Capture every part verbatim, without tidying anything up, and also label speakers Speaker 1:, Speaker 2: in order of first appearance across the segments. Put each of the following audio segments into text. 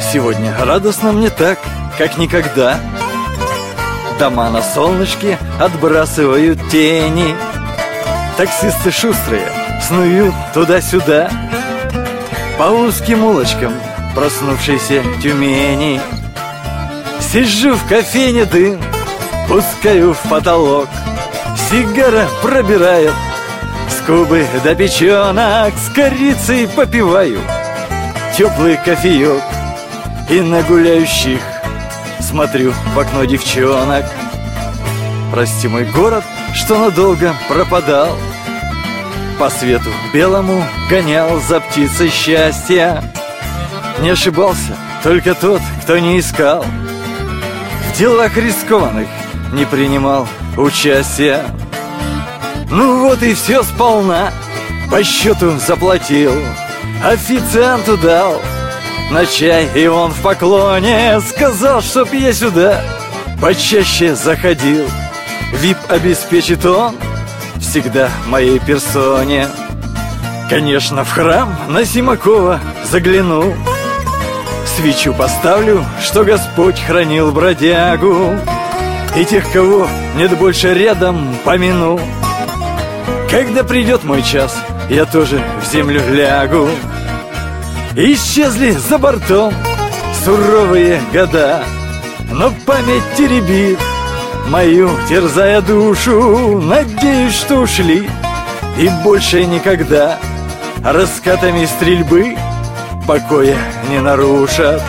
Speaker 1: Сегодня радостно мне так, как никогда. Дома на солнышке отбрасывают тени. Таксисты шустрые снуют туда-сюда по узким улочкам проснувшейся Тюмени. Сижу в кофейне, дым пускаю в потолок. Сигара пробирает скубы до печенок. С корицей попиваю теплый кофеек и на гуляющих смотрю в окно девчонок. Прости, мой город, что надолго пропадал. По свету белому гонял за птицей счастья. Не ошибался только тот, кто не искал. В делах рискованных не принимал участия. Ну вот и все сполна, по счету заплатил. Официанту дал на чай, и он в поклоне сказал, чтоб я сюда почаще заходил. вип обеспечит он всегда моей персоне. Конечно, в храм на Симакова загляну, свечу поставлю, что Господь хранил бродягу, и тех, кого нет больше рядом, помяну. Когда придет мой час, я тоже в землю лягу. Исчезли за бортом суровые года, но память теребит мою, терзая душу. Надеюсь, что ушли и больше никогда раскатами стрельбы покоя не нарушат.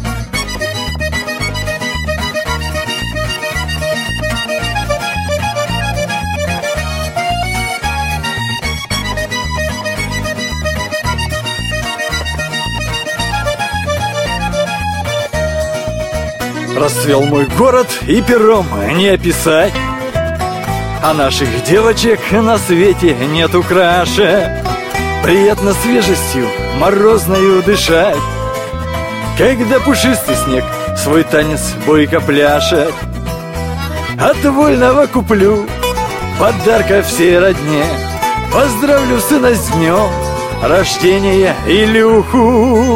Speaker 1: Расцвел мой город, и пером не описать, а наших девочек на свете нету краше. Приятно свежестью морозною дышать, когда пушистый снег свой танец бойко пляшет. От вольного куплю подарка всей родне, поздравлю сына с днем рождения Илюху.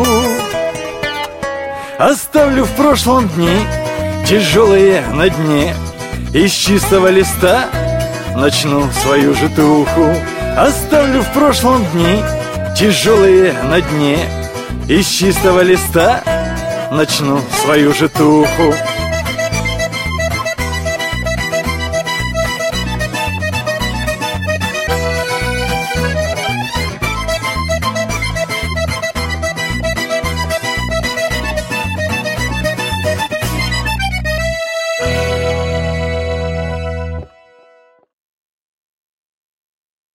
Speaker 1: Оставлю в прошлом дни тяжелые на дне, из чистого листа начну свою житуху. Оставлю в прошлом дни тяжелые на дне, из чистого листа начну свою житуху.